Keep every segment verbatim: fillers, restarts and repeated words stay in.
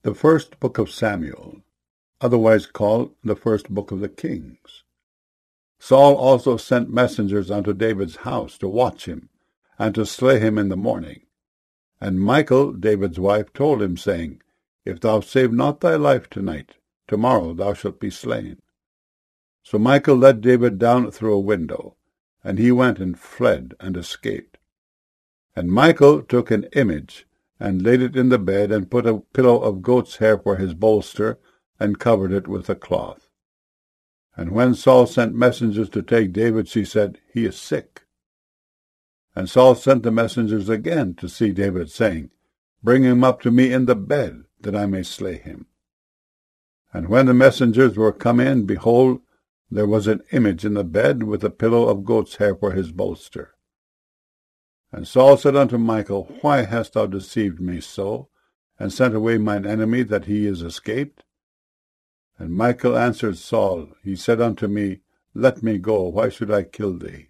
The first book of Samuel, otherwise called the first book of the Kings. Saul also sent messengers unto David's house to watch him, and to slay him in the morning. And Michal, David's wife, told him, saying, If thou save not thy life tonight, tomorrow thou shalt be slain. So Michal let David down through a window, and he went and fled and escaped. And Michal took an image, and laid it in the bed, and put a pillow of goat's hair for his bolster, and covered it with a cloth. And when Saul sent messengers to take David, she said, He is sick. And Saul sent the messengers again to see David, saying, Bring him up to me in the bed, that I may slay him. And when the messengers were come in, behold, there was an image in the bed, with a pillow of goat's hair for his bolster. And Saul said unto Michal, Why hast thou deceived me so, and sent away mine enemy, that he is escaped? And Michal answered Saul, He said unto me, Let me go, why should I kill thee?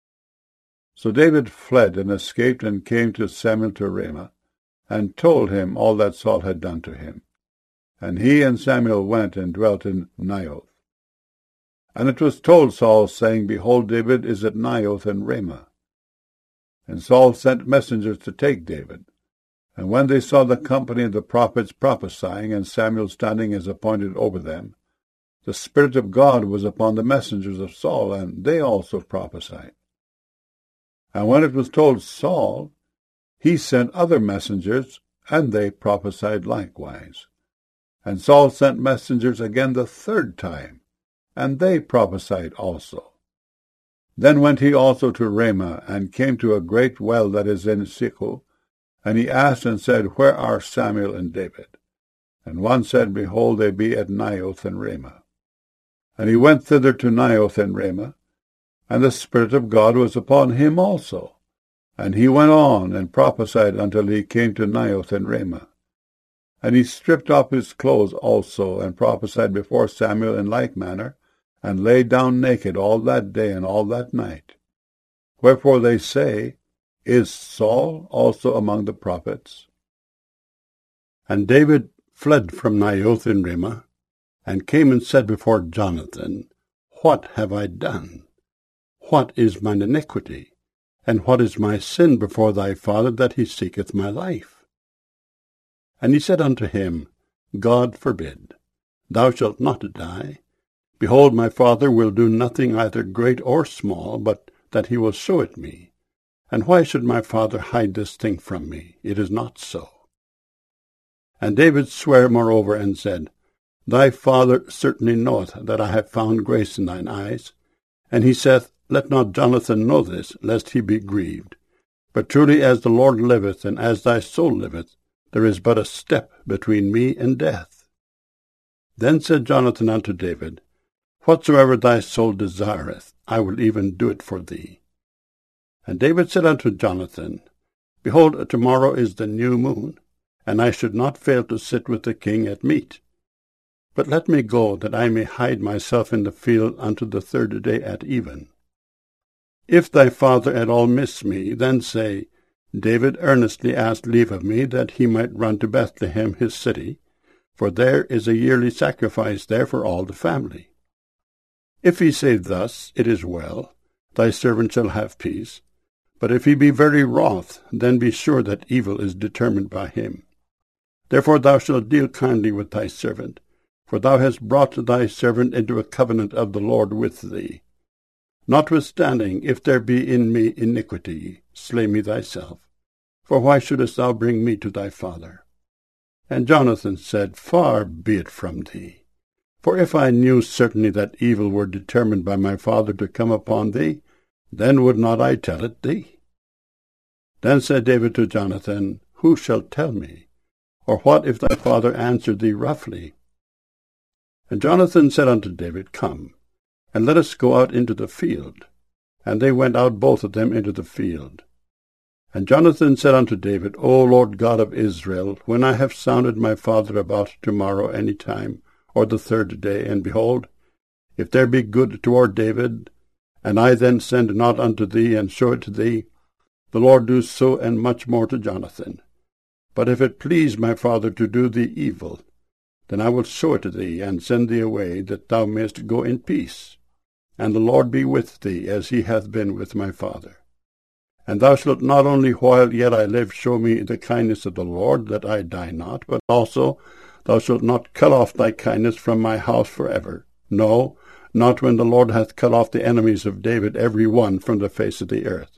So David fled and escaped, and came to Samuel to Ramah, and told him all that Saul had done to him. And he and Samuel went and dwelt in Naioth. And it was told Saul, saying, Behold, David is at Naioth in Ramah. And Saul sent messengers to take David. And when they saw the company of the prophets prophesying, and Samuel standing as appointed over them, the Spirit of God was upon the messengers of Saul, and they also prophesied. And when it was told Saul, he sent other messengers, and they prophesied likewise. And Saul sent messengers again the third time, and they prophesied also. Then went he also to Ramah, and came to a great well that is in Sichel. And he asked and said, Where are Samuel and David? And one said, Behold, they be at Naioth and Ramah. And he went thither to Naioth and Ramah, and the Spirit of God was upon him also. And he went on and prophesied until he came to Naioth and Ramah. And he stripped off his clothes also, and prophesied before Samuel in like manner, and lay down naked all that day and all that night. Wherefore they say, Is Saul also among the prophets? And David fled from Naioth in Ramah, and came and said before Jonathan, What have I done? What is mine iniquity? And what is my sin before thy father, that he seeketh my life? And he said unto him, God forbid. Thou shalt not die. Behold, my father will do nothing either great or small, but that he will show it me. And why should my father hide this thing from me? It is not so. And David sware moreover, and said, Thy father certainly knoweth that I have found grace in thine eyes. And he saith, Let not Jonathan know this, lest he be grieved. But truly as the Lord liveth, and as thy soul liveth, there is but a step between me and death. Then said Jonathan unto David, Whatsoever thy soul desireth, I will even do it for thee. And David said unto Jonathan, Behold, tomorrow is the new moon, and I should not fail to sit with the king at meat. But let me go, that I may hide myself in the field unto the third day at even. If thy father at all miss me, then say, David earnestly asked leave of me, that he might run to Bethlehem his city, for there is a yearly sacrifice there for all the family. If he say thus, It is well, thy servant shall have peace. But if he be very wroth, then be sure that evil is determined by him. Therefore thou shalt deal kindly with thy servant, for thou hast brought thy servant into a covenant of the Lord with thee. Notwithstanding, if there be in me iniquity, slay me thyself. For why shouldest thou bring me to thy father? And Jonathan said, Far be it from thee. For if I knew certainly that evil were determined by my father to come upon thee, then would not I tell it thee? Then said David to Jonathan, Who shall tell me? Or what if thy father answer thee roughly? And Jonathan said unto David, Come, and let us go out into the field. And they went out both of them into the field. And Jonathan said unto David, O Lord God of Israel, when I have sounded my father about tomorrow any time, or the third day, and behold, if there be good toward David, and I then send not unto thee, and show it to thee, the Lord do so and much more to Jonathan. But if it please my father to do thee evil, then I will show it thee, and send thee away, that thou mayest go in peace. And the Lord be with thee, as he hath been with my father. And thou shalt not only while yet I live show me the kindness of the Lord, that I die not, but also thou shalt not cut off thy kindness from my house for ever. No, not when the Lord hath cut off the enemies of David every one from the face of the earth.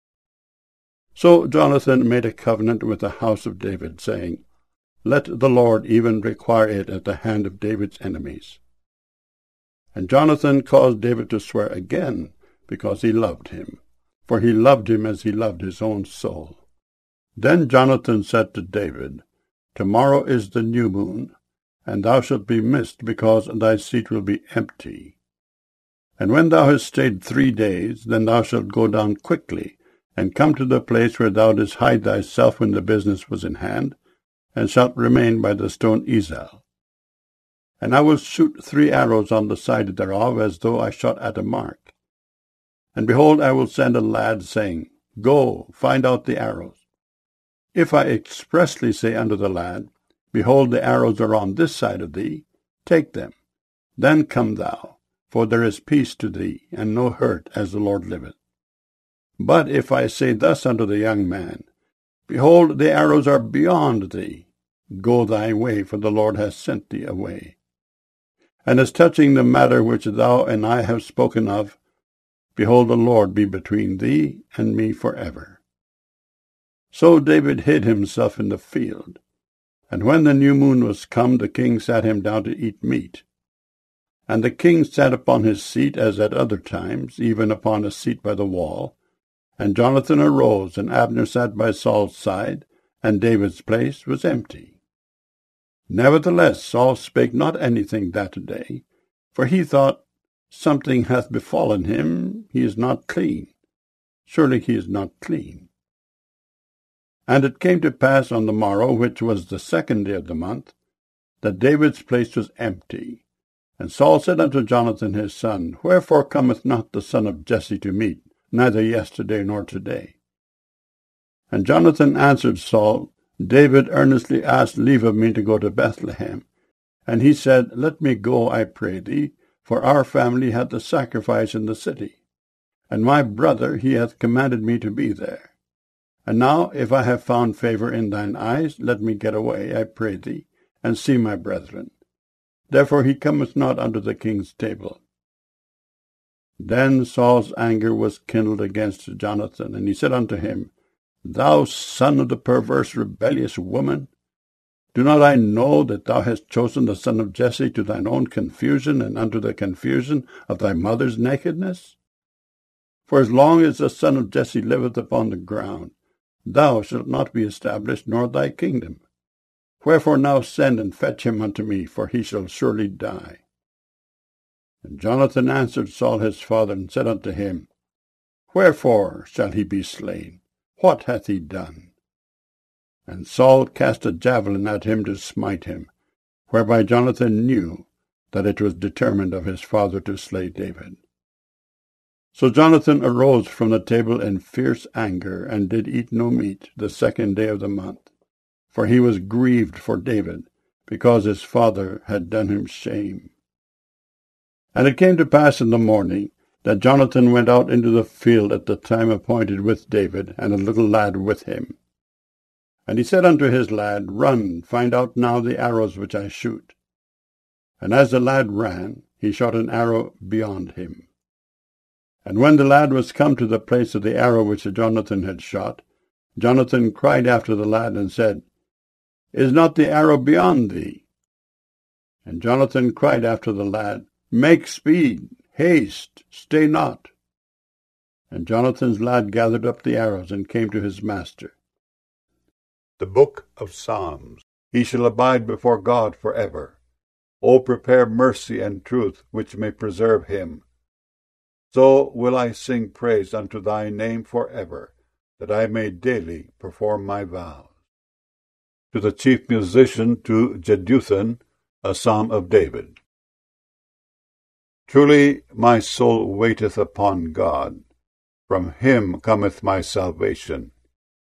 So Jonathan made a covenant with the house of David, saying, Let the Lord even require it at the hand of David's enemies. And Jonathan caused David to swear again, because he loved him, for he loved him as he loved his own soul. Then Jonathan said to David, Tomorrow is the new moon, and thou shalt be missed, because thy seat will be empty. And when thou hast stayed three days, then thou shalt go down quickly, and come to the place where thou didst hide thyself when the business was in hand, and shalt remain by the stone Ezel. And I will shoot three arrows on the side thereof, as though I shot at a mark. And behold, I will send a lad, saying, Go, find out the arrows. If I expressly say unto the lad, Behold, the arrows are on this side of thee, take them. Then come thou, for there is peace to thee, and no hurt, as the Lord liveth. But if I say thus unto the young man, Behold, the arrows are beyond thee, go thy way, for the Lord hath sent thee away. And as touching the matter which thou and I have spoken of, behold, the Lord be between thee and me forever. So David hid himself in the field. And when the new moon was come, the king sat him down to eat meat. And the king sat upon his seat, as at other times, even upon a seat by the wall. And Jonathan arose, and Abner sat by Saul's side, and David's place was empty. Nevertheless Saul spake not anything that day, for he thought, Something hath befallen him, he is not clean. Surely he is not clean. And it came to pass on the morrow, which was the second day of the month, that David's place was empty. And Saul said unto Jonathan his son, Wherefore cometh not the son of Jesse to meat, neither yesterday nor today? And Jonathan answered Saul, David earnestly asked leave of me to go to Bethlehem. And he said, Let me go, I pray thee, for our family hath a sacrifice in the city. And my brother, he hath commanded me to be there. And now, if I have found favour in thine eyes, let me get away, I pray thee, and see my brethren. Therefore he cometh not unto the king's table. Then Saul's anger was kindled against Jonathan, and he said unto him, Thou son of the perverse rebellious woman, do not I know that thou hast chosen the son of Jesse to thine own confusion, and unto the confusion of thy mother's nakedness? For as long as the son of Jesse liveth upon the ground, thou shalt not be established, nor thy kingdom. Wherefore now send and fetch him unto me, for he shall surely die. And Jonathan answered Saul his father, and said unto him, Wherefore shall he be slain? What hath he done? And Saul cast a javelin at him to smite him, whereby Jonathan knew that it was determined of his father to slay David. So Jonathan arose from the table in fierce anger, and did eat no meat the second day of the month, for he was grieved for David, because his father had done him shame. And it came to pass in the morning, that Jonathan went out into the field at the time appointed with David, and a little lad with him. And he said unto his lad, Run, find out now the arrows which I shoot. And as the lad ran, he shot an arrow beyond him. And when the lad was come to the place of the arrow which Jonathan had shot, Jonathan cried after the lad, and said, Is not the arrow beyond thee? And Jonathan cried after the lad, Make speed, haste, stay not. And Jonathan's lad gathered up the arrows, and came to his master. The Book of Psalms. He shall abide before God for ever. O prepare mercy and truth, which may preserve him. So will I sing praise unto thy name for ever, that I may daily perform my vows. To the chief musician, to Jeduthun, a psalm of David. Truly my soul waiteth upon God. From him cometh my salvation.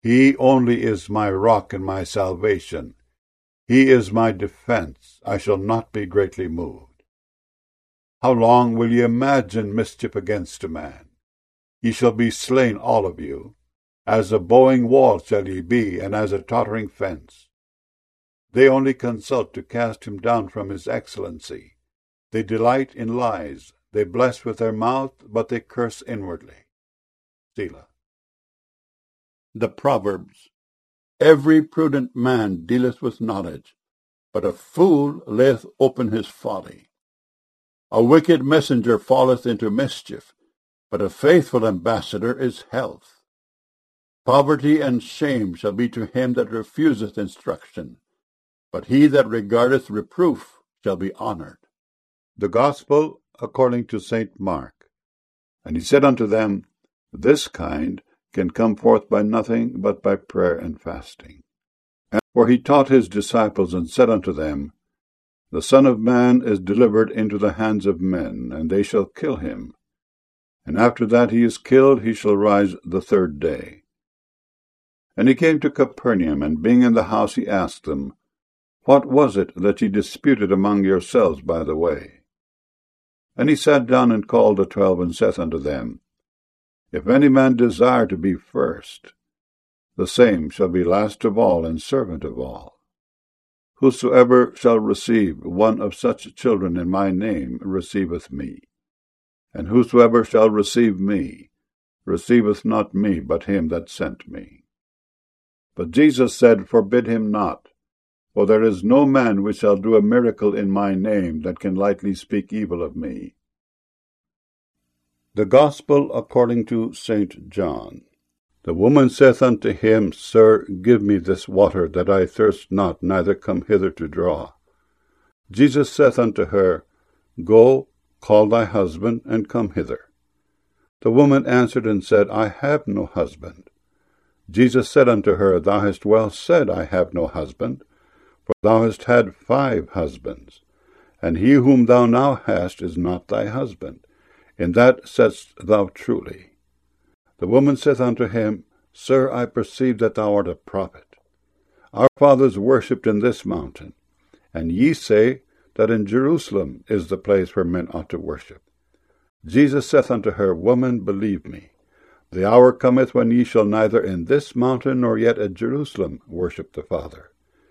He only is my rock and my salvation. He is my defense. I shall not be greatly moved. How long will ye imagine mischief against a man? Ye shall be slain all of you. As a bowing wall shall ye be, and as a tottering fence. They only consult to cast him down from his excellency. They delight in lies. They bless with their mouth, but they curse inwardly. Selah. The Proverbs. Every prudent man dealeth with knowledge, but a fool layeth open his folly. A wicked messenger falleth into mischief, but a faithful ambassador is health. Poverty and shame shall be to him that refuseth instruction, but he that regardeth reproof shall be honored. The Gospel according to Saint Mark. And he said unto them, This kind can come forth by nothing but by prayer and fasting. And for he taught his disciples, and said unto them, The Son of Man is delivered into the hands of men, and they shall kill him. And after that he is killed, he shall rise the third day. And he came to Capernaum, and being in the house, he asked them, What was it that ye disputed among yourselves by the way? And he sat down and called the twelve, and saith unto them, If any man desire to be first, the same shall be last of all and servant of all. Whosoever shall receive one of such children in my name receiveth me. And whosoever shall receive me receiveth not me, but him that sent me. But Jesus said, Forbid him not. For there is no man which shall do a miracle in my name that can lightly speak evil of me. The Gospel according to Saint John. The woman saith unto him, Sir, give me this water, that I thirst not, neither come hither to draw. Jesus saith unto her, Go, call thy husband, and come hither. The woman answered and said, I have no husband. Jesus said unto her, Thou hast well said, I have no husband. For thou hast had five husbands, and he whom thou now hast is not thy husband. In that saidst thou truly. The woman saith unto him, Sir, I perceive that thou art a prophet. Our fathers worshipped in this mountain, and ye say that in Jerusalem is the place where men ought to worship. Jesus saith unto her, Woman, believe me, the hour cometh when ye shall neither in this mountain nor yet at Jerusalem worship the Father.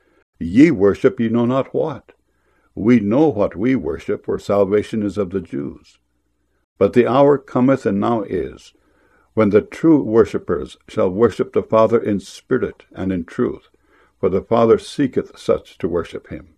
Ye worship ye know not what. We know what we worship, for salvation is of the Jews. But the hour cometh, and now is, when the true worshippers shall worship the Father in spirit and in truth, for the Father seeketh such to worship him.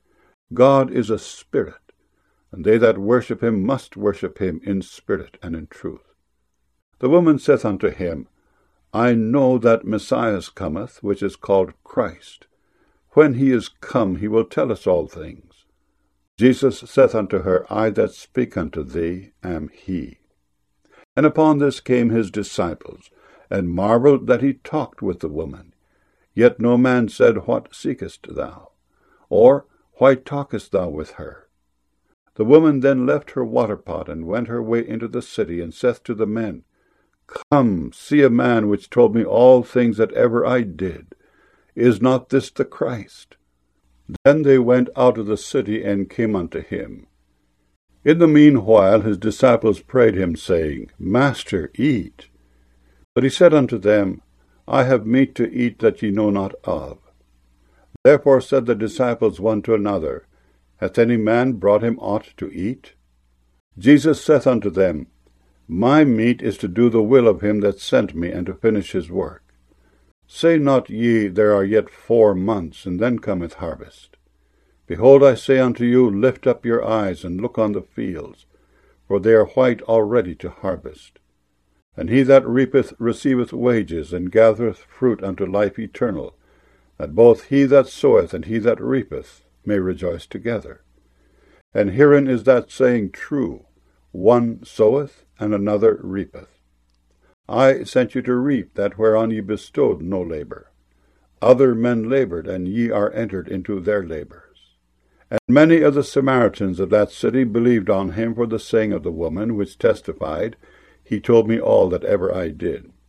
God is a spirit, and they that worship him must worship him in spirit and in truth. The woman saith unto him, I know that Messiah cometh, which is called Christ. When he is come, he will tell us all things. Jesus saith unto her, I that speak unto thee am he. And upon this came his disciples, and marveled that he talked with the woman. Yet no man said, What seekest thou? Or, Why talkest thou with her? The woman then left her water pot, and went her way into the city, and saith to the men, Come, see a man which told me all things that ever I did. Is not this the Christ? Then they went out of the city, and came unto him. In the meanwhile his disciples prayed him, saying, Master, eat. But he said unto them, I have meat to eat that ye know not of. Therefore said the disciples one to another, Hath any man brought him aught to eat? Jesus saith unto them, My meat is to do the will of him that sent me, and to finish his work. Say not ye, There are yet four months, and then cometh harvest. Behold, I say unto you, Lift up your eyes, and look on the fields, for they are white already to harvest. And he that reapeth receiveth wages, and gathereth fruit unto life eternal, that both he that soweth and he that reapeth may rejoice together. And herein is that saying true, One soweth, and another reapeth. I sent you to reap that whereon ye bestowed no labor. Other men labored, and ye are entered into their labors. And many of the Samaritans of that city believed on him for the saying of the woman, which testified, He told me all that ever I did.